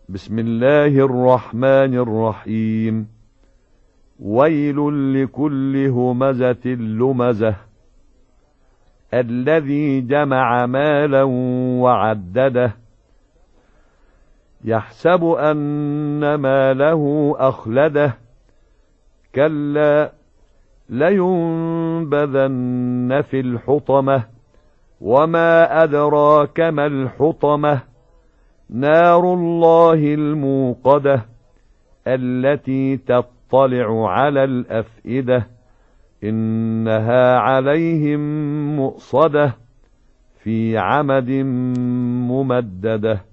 بسم الله الرحمن الرحيم. ويل لكل همزة لمزة الذي جمع مالا وعدده يحسب أن ماله أخلده كلا لينبذن في الحطمة وما أدراك ما الحطمة نار الله الموقدة التي تطلع على الأفئدة إنها عليهم مؤصدة في عمد ممددة.